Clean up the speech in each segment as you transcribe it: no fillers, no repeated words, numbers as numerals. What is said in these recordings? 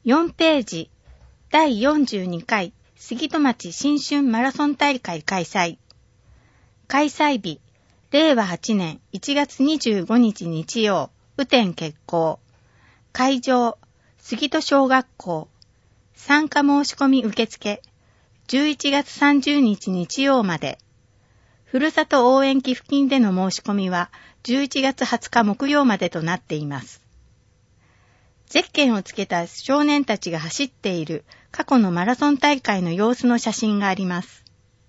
4ページ、第42回杉戸町新春マラソン大会開催。開催日、令和8年1月25日日曜、雨天決行。会場、杉戸小学校。参加申し込み受付、11月30日日曜まで。ふるさと応援寄付金での申し込みは11月20日木曜までとなっています。ゼッケンをつけた少年たちが走っている過去のマラソン大会の様子の写真があります。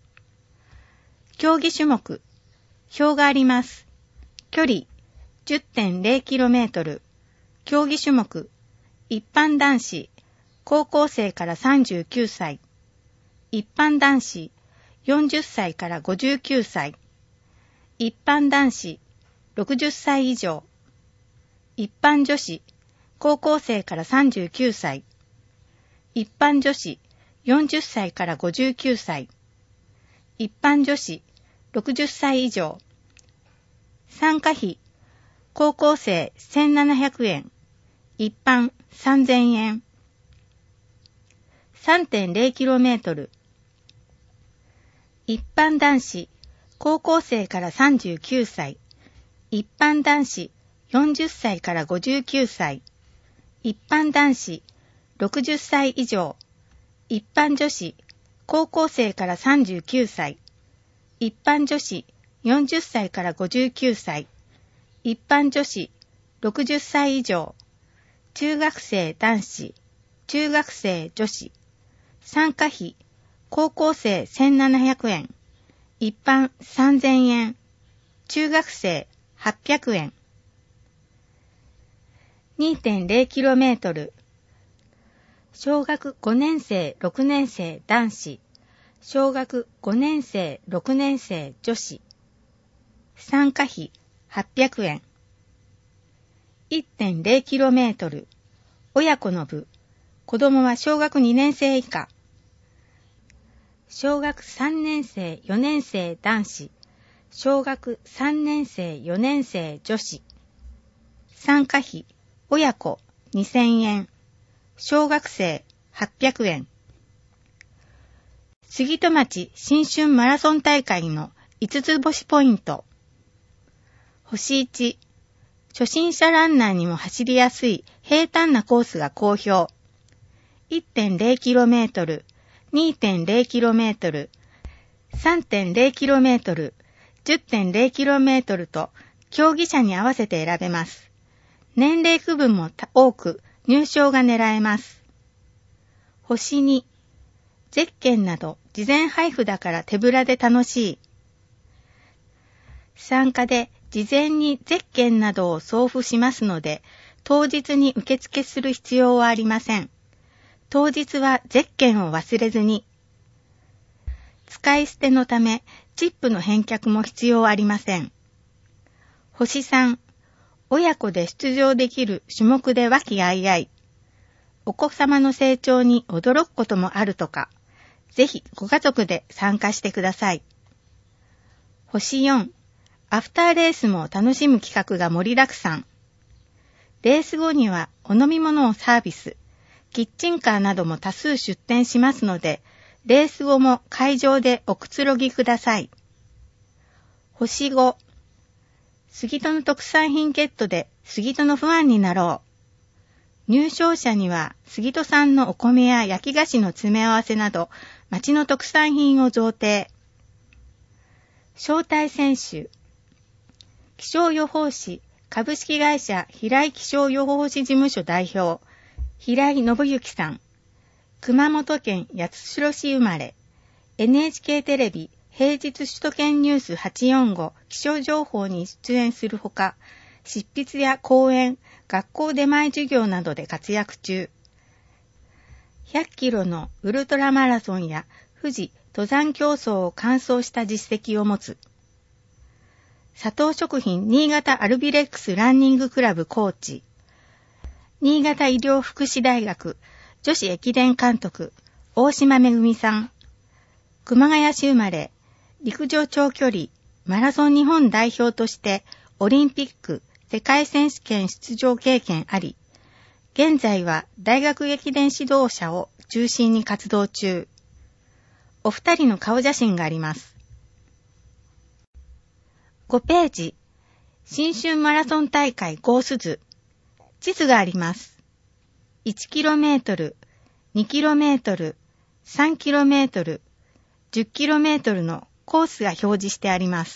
競技種目、表があります。距離 10.0km、競技種目、一般男子、高校生から39歳、一般男子、40歳から59歳、一般男子、60歳以上、一般女子、高校生から39歳、一般女子、40歳から59歳、一般女子、60歳以上。参加費、高校生1700円、一般3000円。3.0km。一般男子、高校生から39歳、一般男子、40歳から59歳、一般男子、60歳以上、一般女子、高校生から39歳、一般女子、40歳から59歳、一般女子、60歳以上、中学生男子、中学生女子。参加費、高校生1700円、一般3000円、中学生800円。2.0km。小学5年生、6年生男子、小学5年生、6年生女子。参加費800円。1.0km。親子の部、子供は小学2年生以下。小学3年生、4年生男子、小学3年生、4年生女子。参加費、親子2000円、小学生800円。杉戸町新春マラソン大会の5つ星ポイント。星1、初心者ランナーにも走りやすい平坦なコースが好評。1.0km、2.0km、3.0km、10.0km と競技者に合わせて選べます。年齢区分も多く入賞が狙えます。星2、ゼッケンなど事前配布だから手ぶらで楽しい。参加で事前にゼッケンなどを送付しますので、当日に受付する必要はありません。当日はゼッケンを忘れずに。使い捨てのため、チップの返却も必要ありません。星3、親子で出場できる種目で和気あいあい。お子様の成長に驚くこともあるとか、ぜひご家族で参加してください。星4、アフターレースも楽しむ企画が盛りだくさん。レース後にはお飲み物をサービス、キッチンカーなども多数出店しますので、レース後も会場でおくつろぎください。星5、杉戸の特産品ゲットで杉戸のファンになろう。入賞者には杉戸産のお米や焼き菓子の詰め合わせなど、町の特産品を贈呈。招待選手、気象予報士株式会社平井気象予報士事務所代表、平井信之さん。熊本県八代市生まれ。NHK テレビ平日首都圏ニュース845気象情報に出演するほか、執筆や講演、学校出前授業などで活躍中。100キロのウルトラマラソンや富士登山競争を完走した実績を持つ。佐藤食品新潟アルビレックスランニングクラブコーチ。新潟医療福祉大学女子駅伝監督、大島めぐみさん。熊谷市生まれ、陸上長距離、マラソン日本代表として、オリンピック、世界選手権出場経験あり、 現在は大学駅伝指導者を中心に活動中。お二人の顔写真があります。5ページ、新春マラソン大会コース図。地図があります。1km、2km、3km、10km のコースが表示してあります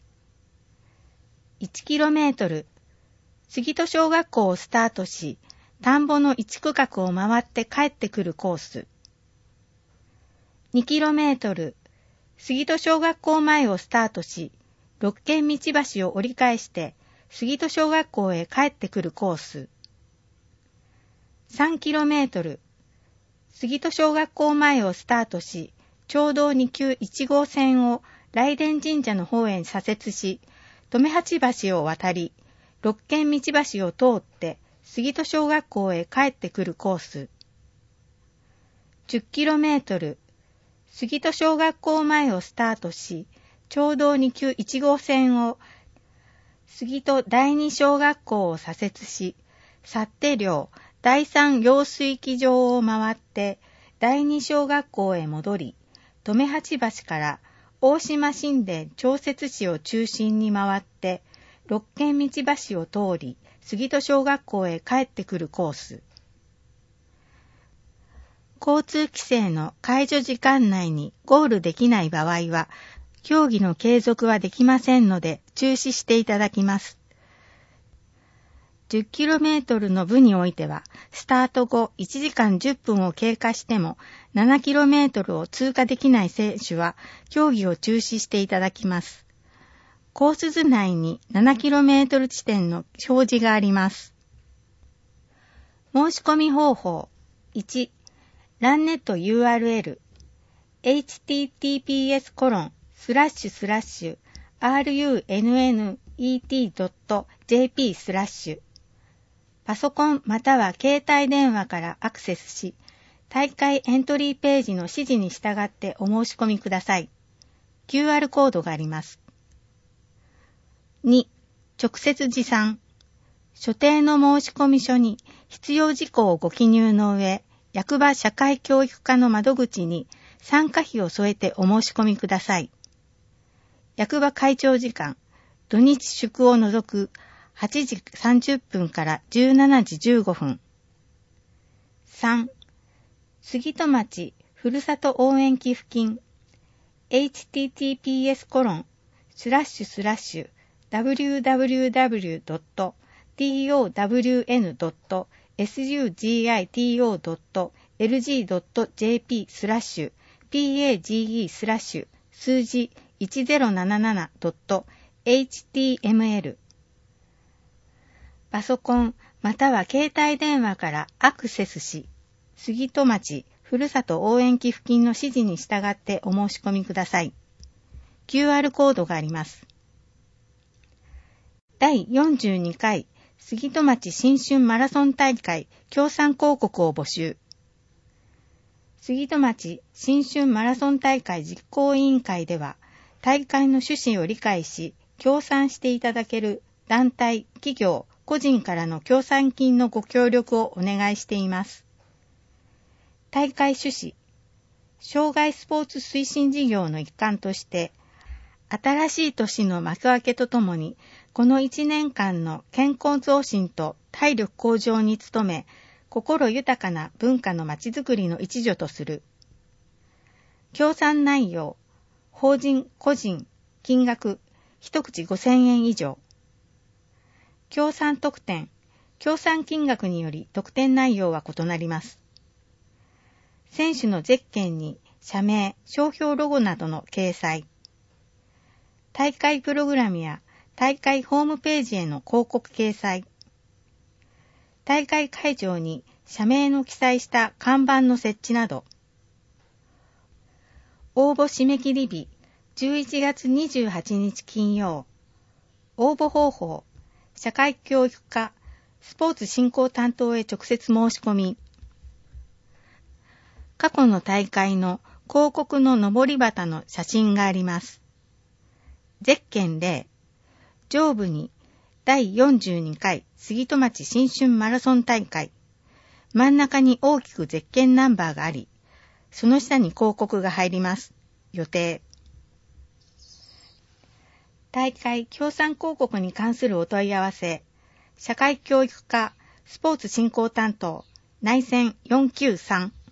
。1km、杉戸小学校をスタートし、田んぼの1区画を回って帰ってくるコース。2km、杉戸小学校前をスタートし、六軒道橋を折り返して、杉戸小学校へ帰ってくるコース。3km、杉戸小学校前をスタートし、町道2級1号線を雷電神社の方へ左折し、留八橋を渡り、六軒道橋を通って、杉戸小学校へ帰ってくるコース。10km、杉戸小学校前をスタートし、町道2級1号線を杉戸第二小学校を左折し、幸手寮第三用水機場を回って第二小学校へ戻り、留八橋から大島新田調節市を中心に回って六軒道橋を通り、杉戸小学校へ帰ってくるコース。交通規制の解除時間内にゴールできない場合は、競技の継続はできませんので中止していただきます。10km の部においては、スタート後1時間10分を経過しても 7km を通過できない選手は競技を中止していただきます。コース図内に 7km 地点の表示があります。申し込み方法。1、ランネット URL https://runnet.jp/ パソコンまたは携帯電話からアクセスし、大会エントリーページの指示に従ってお申し込みください。QR コードがあります。2、直接持参。所定の申込書に必要事項をご記入の上、役場社会教育課の窓口に参加費を添えてお申し込みください。役場会長時間、土日祝を除く8時30分から17時15分。3、杉戸町ふるさと応援寄付金 https://www.towno.sugito.lg.jp/page/ 数字 1077.html パソコンまたは携帯電話からアクセスし、杉戸町ふるさと応援寄付金の指示に従ってお申し込みください。QR コードがあります。第42回杉戸町新春マラソン大会協賛広告を募集。杉戸町新春マラソン大会実行委員会では、大会の趣旨を理解し、協賛していただける団体、企業、個人からの協賛金のご協力をお願いしています。大会趣旨、障害スポーツ推進事業の一環として、新しい年の幕開けとともに、この1年間の健康増進と体力向上に努め、心豊かな文化のまちづくりの一助とする。協賛内容、法人、個人、金額、一口5000円以上。協賛特典、協賛金額により特典内容は異なります。選手のゼッケンに社名、商標ロゴなどの掲載。大会プログラムや大会ホームページへの広告掲載。大会会場に社名の記載した看板の設置など。応募締め切り日、11月28日金曜。応募方法、社会教育課、スポーツ振興担当へ直接申し込み。過去の大会の広告の上り旗の写真があります。ゼッケン例、上部に第42回杉戸町新春マラソン大会、 真ん中に大きくゼッケンナンバーがあり、その下に広告が入ります。予定。大会協賛広告に関するお問い合わせ、社会教育課スポーツ振興担当内線493